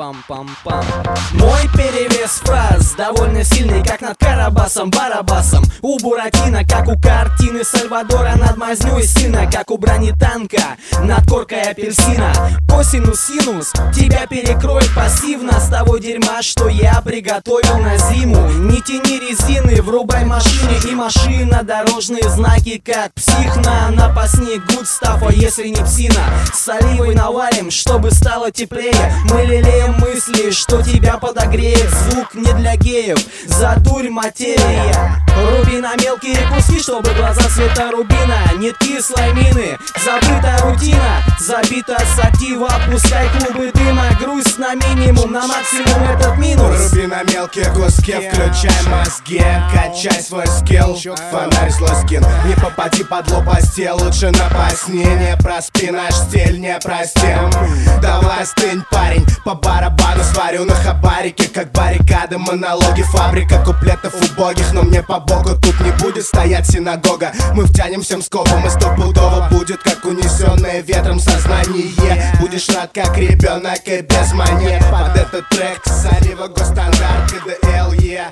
Пам-пам-пам. Мой перевес фраз довольно сильный, как над Карабасом-Барабасом. У Буратино, как у картины Сальвадора, над мазнёй сильно, как у бронетанка над коркой апельсина. Косинус-синус тебя перекроет пассивно с того дерьма, что я приготовил на зиму. Не тяни резины, врубай машине, и машина дорожные знаки, как псих на напасник Гудстафа, если не псина. С оливой наварим, чтобы стало теплее. Мы лелеем мысли, что тебя подогреет. Звук не для геев, задурь материя. Руби на мелкие куски, чтобы глаза цвета рубина. Нет кислой мины, забыта рутина, забита сатива. Пускай клубы дыма, грусть на минимум, на максимум этот минус. Руби на мелкие куски, включай мозги, качай свой скилл, фонарь злой скин. Не попади под лопасти, лучше напасни. Не проспи наш стиль, не простим. Давай стынь, парень, по барабану сварю на хабарике, как баррикады, монологи, фабрика куплетов убогих. Но мне по богу тут не будет стоять синагога. Мы втянем всем скопом, и стопудово будет, как унесенное ветром сознание. Будешь рад, как ребенок, и без монет. Под этот трек солива госстандарт КДЛ,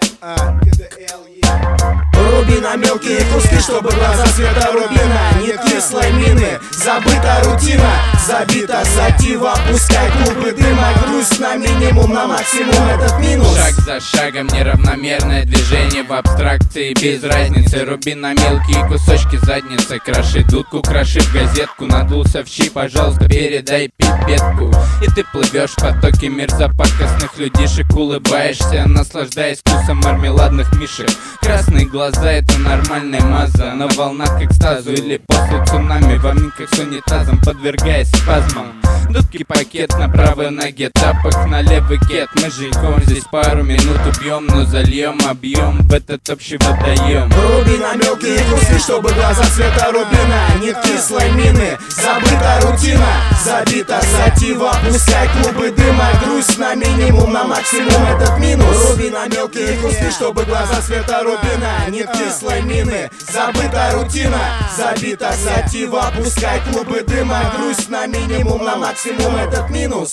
Руби на мелкие куски, чтобы глаза цвета рубина. Нет кислой мины, забыта рутина, забита сатива. Пускай клубы дыма, грусть на минимум, на максимум этот минус. Шаг за шагом неравномерное движение в абстракции без разницы. Руби на мелкие кусочки задницы, кроши дудку, кроши газетку. Надулся в щи, пожалуйста, передай пипетку. И ты плывешь в потоке мерзопакостных людишек, улыбаешься, наслаждаясь вкусом мармеладных мишек. Красные глаза — это нормальная маза на волнах к экстазу или после цунами в аминках с унитазом, подвергаясь спазмам. Дудки пакет на правой ноге, тапок на левый кет. Мы с Женьком здесь пару минут убьем, но зальем объем в этот общий водоем. Руби на мелкие куски, чтобы глаза цвета рубина. Нет кислой мины, забыта рутина, забита сатива. Пускай клубы дыма, грусть на минимум, на максимум этот минус. Руби на мелкие куски, чтобы глаза цвета рубина. Нет кислой мины, забыта рутина, забита сатива. Пускай клубы дыма, грусть на минимум, на максимум этот минус.